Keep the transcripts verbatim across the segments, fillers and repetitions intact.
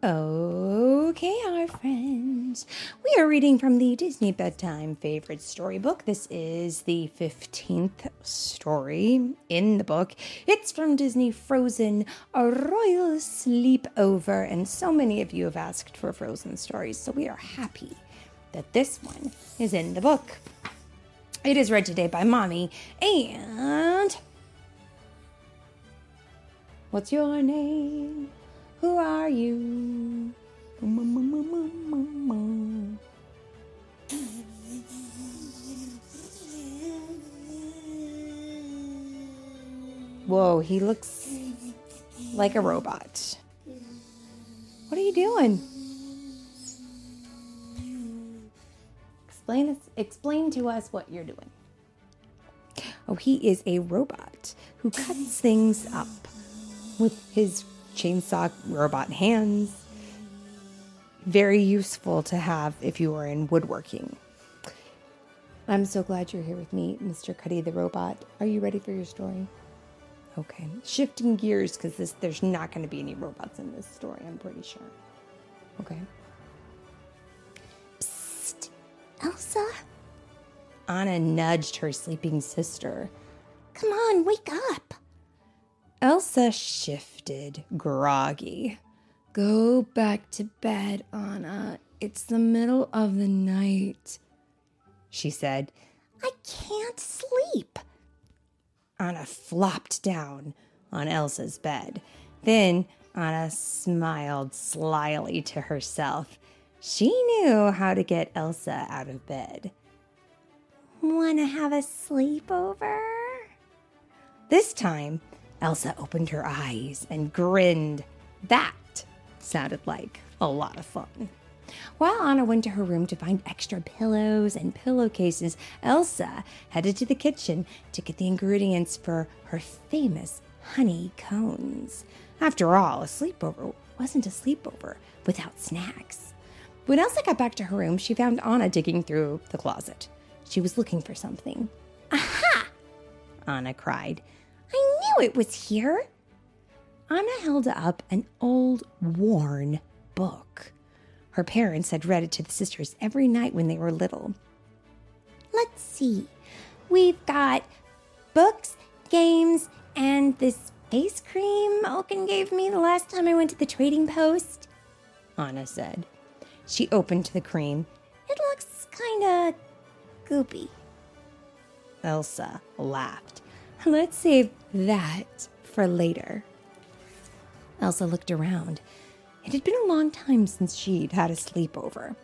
Okay, our friends. We are reading from the Disney Bedtime Favorite Storybook. This is the fifteenth story in the book. It's from Disney Frozen, A Royal Sleepover. And so many of you have asked for Frozen stories, so we are happy that this one is in the book. It is read today by Mommy. And what's your name? Who are you? Whoa, he looks like a robot. What are you doing? Explain, explain to us what you're doing. Oh, he is a robot who cuts things up with his chainsaw robot hands. Very useful to have if you are in woodworking. I'm so glad you're here with me, Mister Cuddy the robot. Are you ready for your story? Okay. Shifting gears because this there's not going to be any robots in this story, I'm pretty sure. Okay. Psst, Elsa? Anna nudged her sleeping sister. Come on, wake up. Elsa shifted, groggy. Go back to bed, Anna. It's the middle of the night, she said. I can't sleep. Anna flopped down on Elsa's bed. Then Anna smiled slyly to herself. She knew how to get Elsa out of bed. Wanna have a sleepover? This time, Elsa opened her eyes and grinned. That sounded like a lot of fun. While Anna went to her room to find extra pillows and pillowcases, Elsa headed to the kitchen to get the ingredients for her famous honey cones. After all, a sleepover wasn't a sleepover without snacks. When Elsa got back to her room, she found Anna digging through the closet. She was looking for something. Aha! Anna cried. I knew it was here. Anna held up an old, worn book. Her parents had read it to the sisters every night when they were little. Let's see. We've got books, games, and this face cream Elkin gave me the last time I went to the trading post, Anna said. She opened the cream. It looks kind of goopy. Elsa laughed. Let's save that for later. Elsa looked around. It had been a long time since she'd had a sleepover.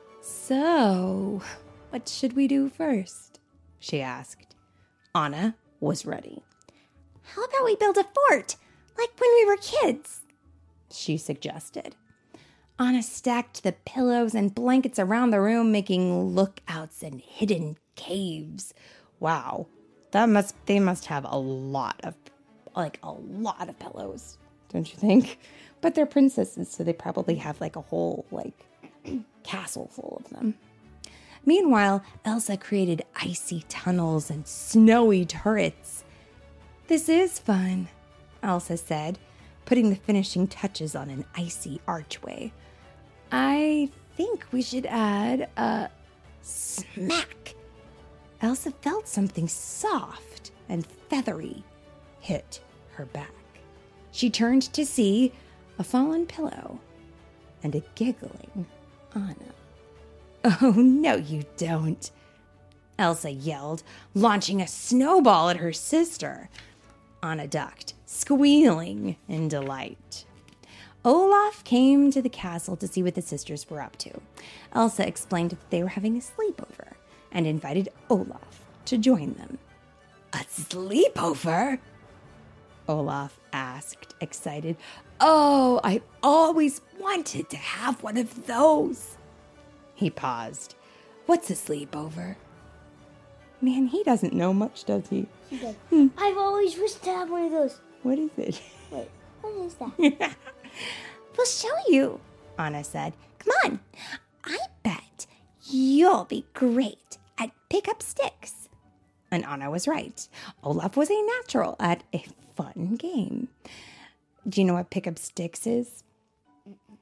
So, what should we do first? She asked. Anna was ready. How about we build a fort, like when we were kids? She suggested. Anna stacked the pillows and blankets around the room, making lookouts and hidden caves. Wow, that must they must have a lot of, like a lot of pillows, don't you think? But they're princesses, so they probably have like a whole like castle full of them. Meanwhile, Elsa created icy tunnels and snowy turrets. This is fun, Elsa said, putting the finishing touches on an icy archway. I think we should add a smack. Elsa felt something soft and feathery hit her back. She turned to see a fallen pillow and a giggling Anna. Oh, no, you don't, Elsa yelled, launching a snowball at her sister. Anna ducked, squealing in delight. Olaf came to the castle to see what the sisters were up to. Elsa explained that they were having a sleepover and invited Olaf to join them. A sleepover? Olaf asked, excited. Oh, I always wanted to have one of those. He paused. What's a sleepover? Man, he doesn't know much, does he? He does. Hmm. I've always wished to have one of those. What is it? Wait, what is that? We'll show you, Anna said. Come on. I bet you'll be great at pick up sticks. And Anna was right. Olaf was a natural at a fun game. Do you know what pick up sticks is?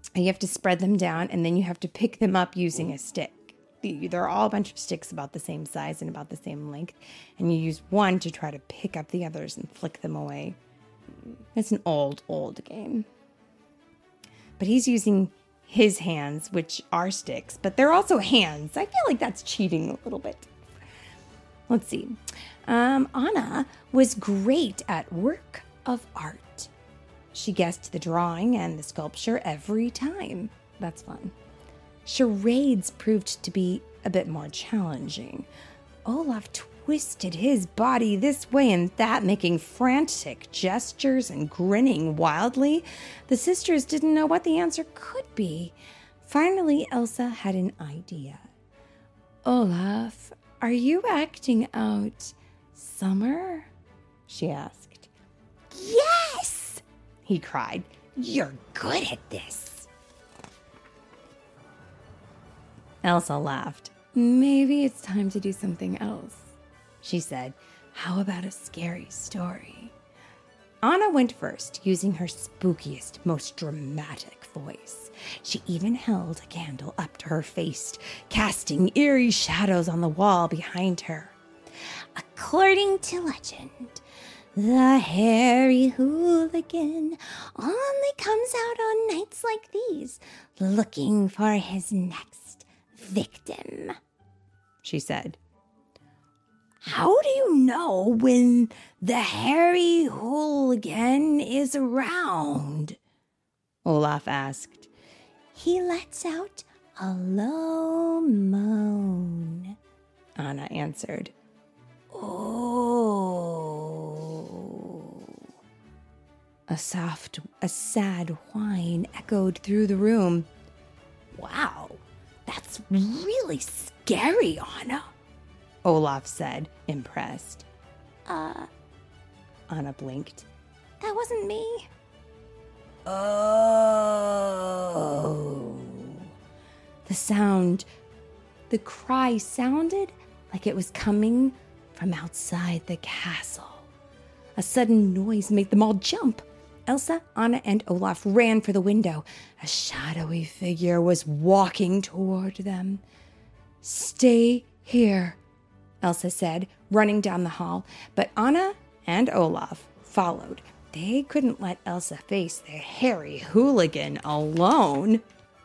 You have to spread them down, and then you have to pick them up using a stick. They're all a bunch of sticks about the same size and about the same length, and you use one to try to pick up the others and flick them away. It's an old, old game. But he's using his hands, which are sticks, but they're also hands. I feel like that's cheating a little bit. Let's see. Um, Anna was great at work of art. She guessed the drawing and the sculpture every time. That's fun. Charades proved to be a bit more challenging. Olaf twisted his body this way and that, making frantic gestures and grinning wildly. The sisters didn't know what the answer could be. Finally, Elsa had an idea. "Olaf, are you acting out Summer?" she asked. "Yes!" he cried. "You're good at this." Elsa laughed. "Maybe it's time to do something else," she said. "How about a scary story?" Anna went first, using her spookiest, most dramatic voice. She even held a candle up to her face, casting eerie shadows on the wall behind her. "According to legend, the hairy hooligan only comes out on nights like these, looking for his next victim," she said. "How do you know when the hairy hooligan is around?" Olaf asked. "He lets out a low moan," Anna answered. "Oh." A soft, a sad whine echoed through the room. "Wow, that's really scary, Anna," Olaf said, impressed. Uh, Anna blinked. "That wasn't me." Oh. The sound, the cry sounded like it was coming from outside the castle. A sudden noise made them all jump. Elsa, Anna, and Olaf ran for the window. A shadowy figure was walking toward them. "Stay here," Elsa said, running down the hall. But Anna and Olaf followed. They couldn't let Elsa face the hairy hooligan alone.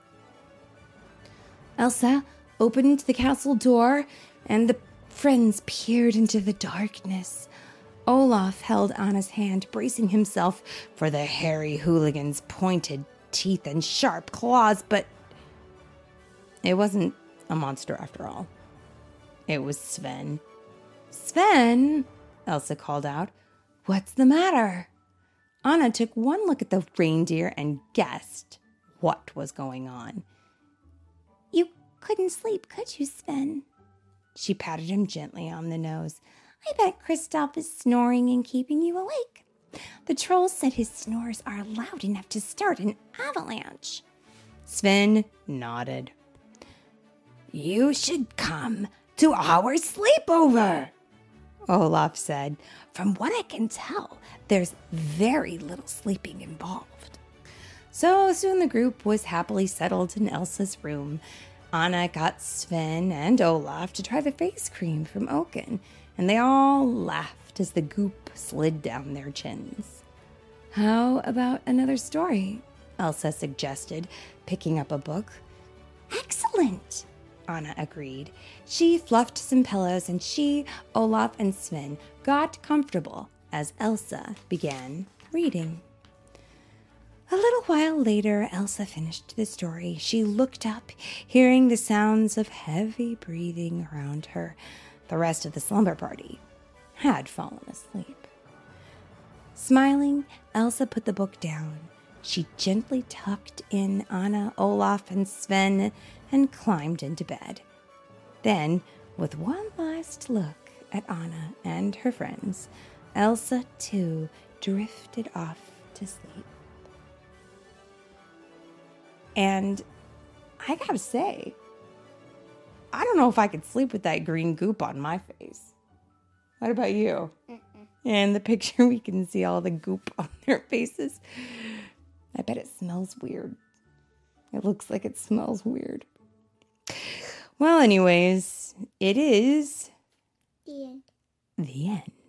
Elsa opened the castle door, and the friends peered into the darkness. Olaf held Anna's hand, bracing himself for the hairy hooligan's pointed teeth and sharp claws, but it wasn't a monster after all. It was Sven. "Sven," Elsa called out. "What's the matter?" Anna took one look at the reindeer and guessed what was going on. "You couldn't sleep, could you, Sven?" She patted him gently on the nose. "I bet Kristoff is snoring and keeping you awake. The troll said his snores are loud enough to start an avalanche." Sven nodded. "You should come to our sleepover," Olaf said. "From what I can tell, there's very little sleeping involved." So soon the group was happily settled in Elsa's room. Anna got Sven and Olaf to try the face cream from Oaken, and they all laughed as the goop slid down their chins. "How about another story?" Elsa suggested, picking up a book. "Excellent," Anna agreed. She fluffed some pillows, and she, Olaf, and Sven got comfortable as Elsa began reading. A little while later, Elsa finished the story. She looked up, hearing the sounds of heavy breathing around her. The rest of the slumber party had fallen asleep. Smiling, Elsa put the book down. She gently tucked in Anna, Olaf, and Sven and climbed into bed. Then, with one last look at Anna and her friends, Elsa too drifted off to sleep. And I gotta say, I don't know if I could sleep with that green goop on my face. What about you? Mm-mm. In the picture, we can see all the goop on their faces. I bet it smells weird. It looks like it smells weird. Well, anyways, it is The end. the end.